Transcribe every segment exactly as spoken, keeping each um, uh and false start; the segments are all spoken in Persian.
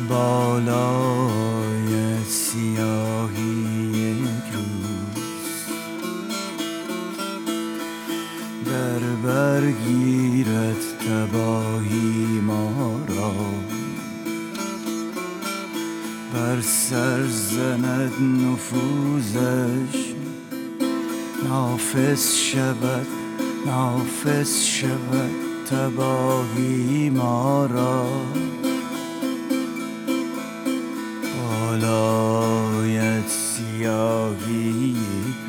بالای سیاهی یک روز در برگیرد تباهی ما را، بر سر زند نفوذش، نافذ شود نافذ شود تباهی ما را. بالایت سیاهی یک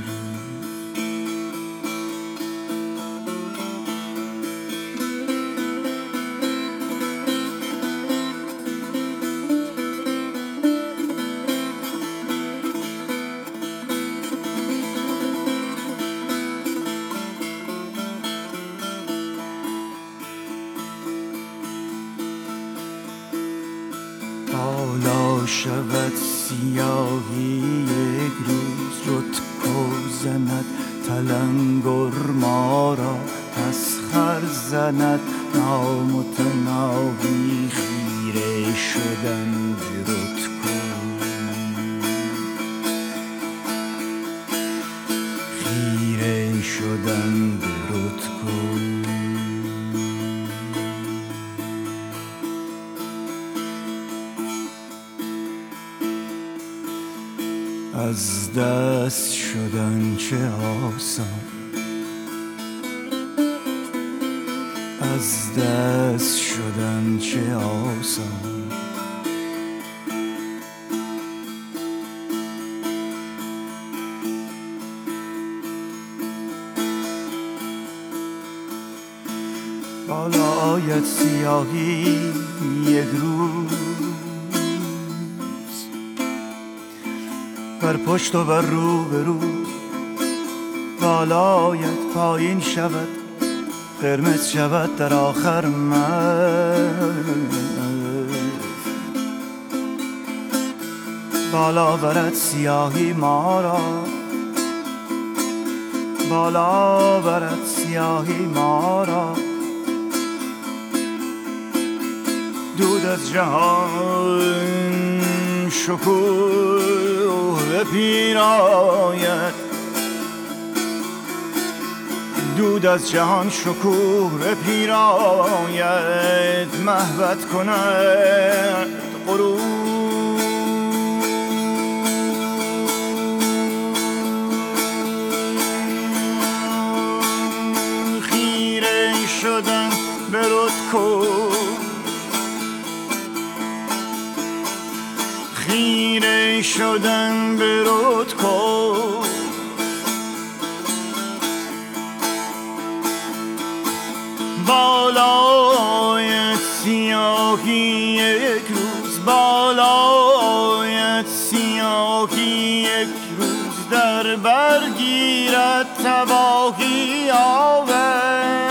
بالا شود سیاهی یک روز، رتکو زند تلنگر ما را، تسخر زند نامتناهی. خیره شدن به رتکو، خیره شدن به رتکو. از دست شدن چه آسان، از دست شدن چه آسان. بالایت سیاهی یک روز بر پشت و بر رو به رو، بالایت پایین شود، قرمز شود در آخر مرد. بالا برد سیاهی ما را، بالا برد سیاهی ما را. دود از جهان شکوه پیراید، دود از جهان شکوه پیراید. محبت کند غرور، خیره شدن به رتکو، خیره شدن به رتکو. بالایت سیاهی یک روز، بالایت سیاهی یک روز در برگیرد تباهی آور.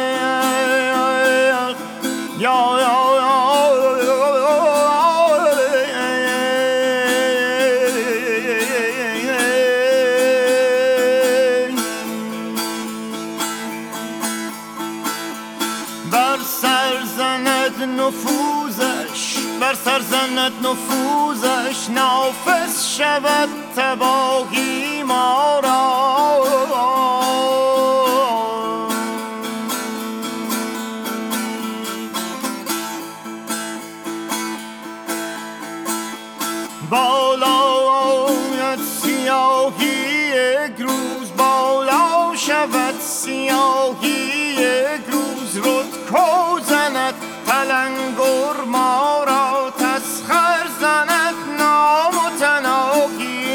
یا یا بر سر زند نفوذش، بر سر زند نفوذش، نافذ شود تباهی ما را. بالایت سیاهی یک روز، بالا شود سیاهی یک روز، رتکو زند تلنگر ما را، تسخر زند نامتناهی.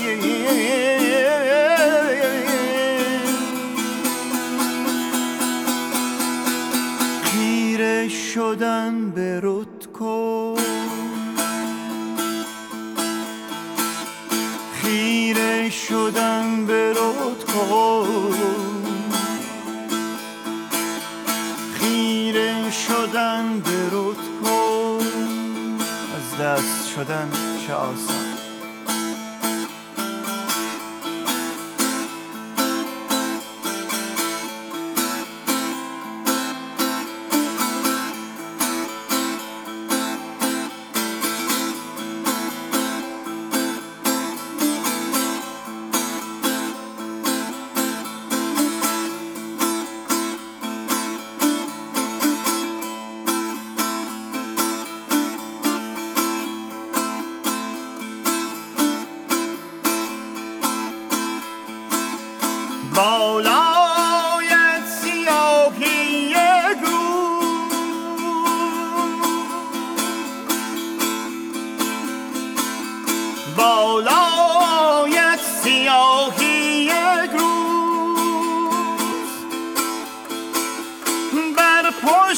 خیره شدن به رتکو، خیره شدن به رتکو، خیره شدن به رتکو. از دست شدن چه آسان.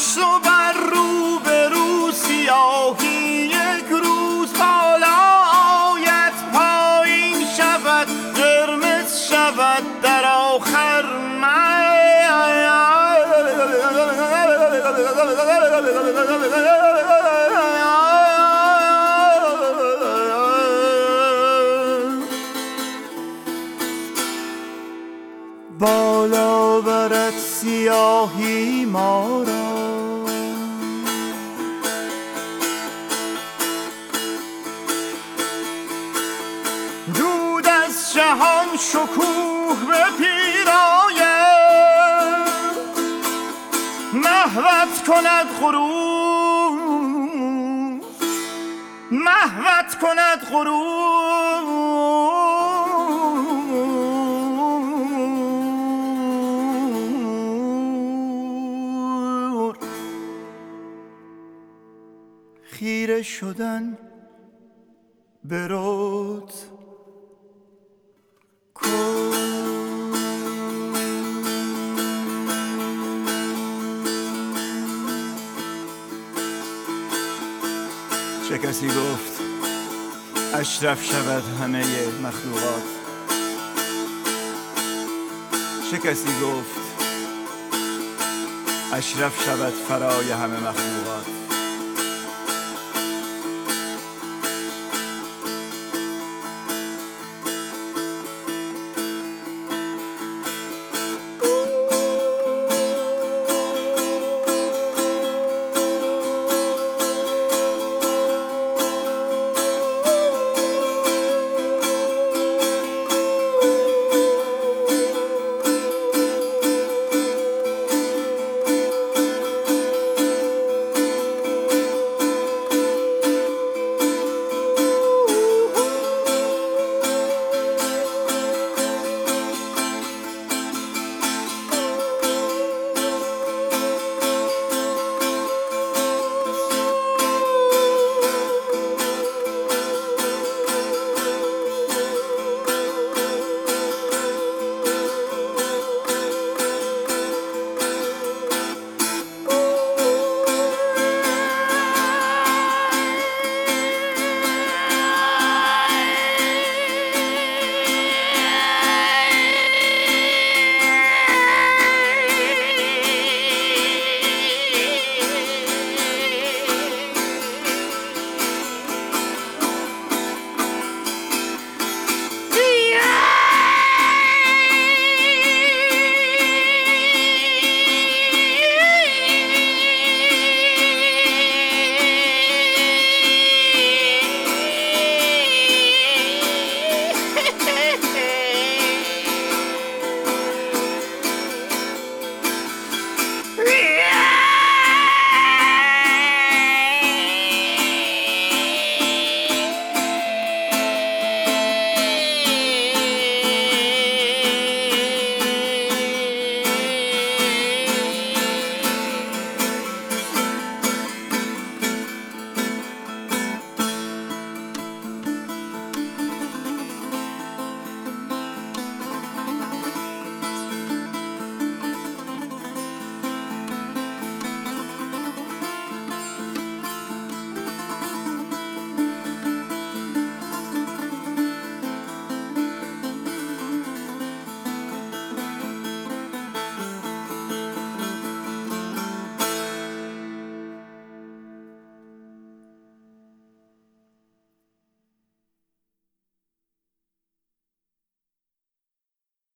گشت و بر رو به رو سیاهی یک روز بالا آید پایین شود قرمز شود در آخر من بالا برد سیاهی ما را دود از جهان شکوه به پیراید محوت کند غرور محوت کند غرور خیره شدن به رود چه کسی گفت اشرف شود همه مخلوقات؟ چه کسی گفت اشرف شود فرای همه مخلوقات؟